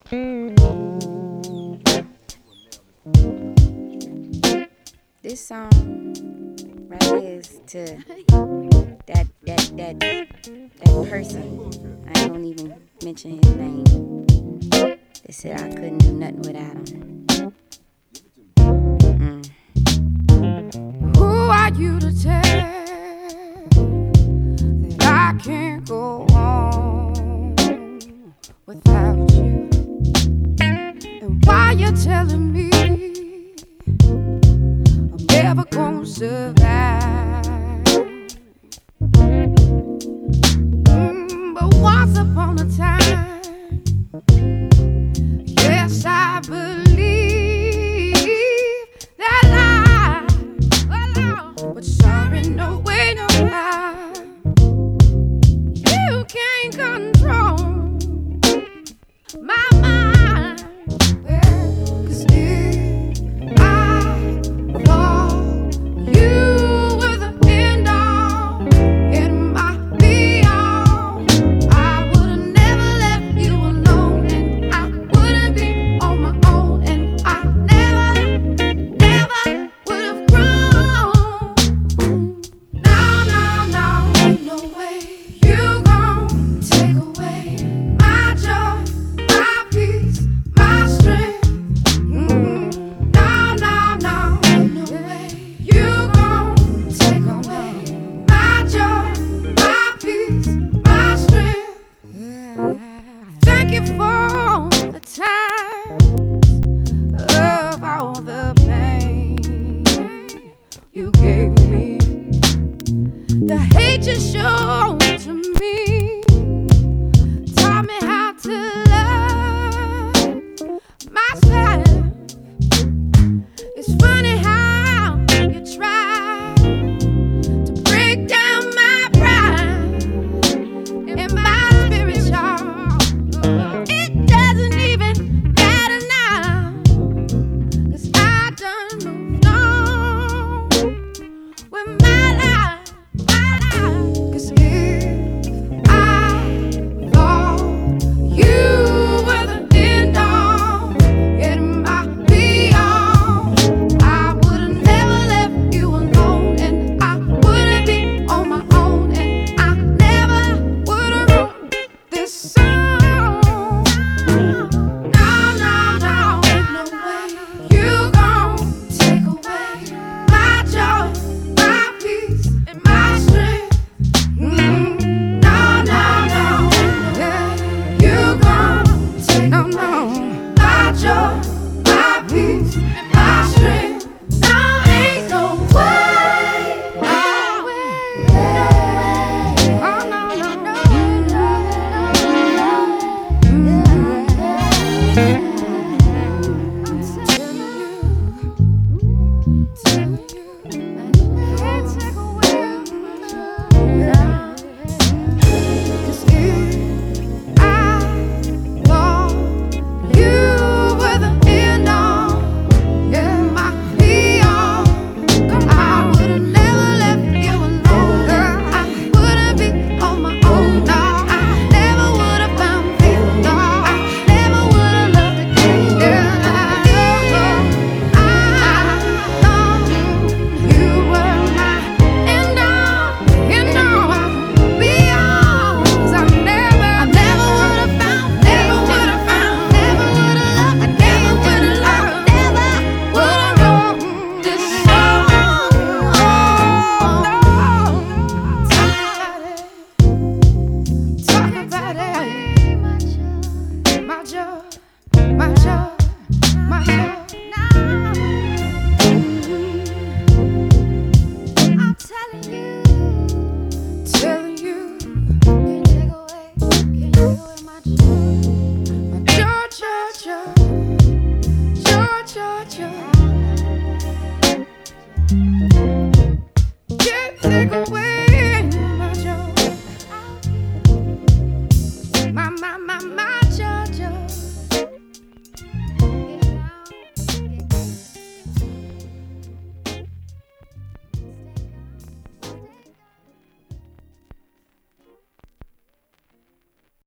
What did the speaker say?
This song right here is to that person. I don't even mention his name. They said I couldn't do nothing without him. Who are you to tell that I can't go on without you? And why you telling me I'm never gonna survive? But once upon a time, yes, I believe that but sorry, no way, no how. You can't control my mind. 'Cause if I thought you were the end all and my be all, I would've never left you alone, and I wouldn't be on my own, and I never would've grown. Thank you for the time of all the pain you gave me, the hate you showed to me, taught me how to love myself. It's funny how you try to break down my pride and my spiritual. It doesn't even matter now, 'cause I done moved on with my life. 'Cause if I thought you were the end all and my be all, I would've never left you alone, and I wouldn't be on my own, and I never would've wrote this song. No, ain't no way you gon' take away my joy, my peace, and my strength. No, yeah, you gon' take away my joy, my peace, and my strength. No, ain't no way, no way. Oh, no.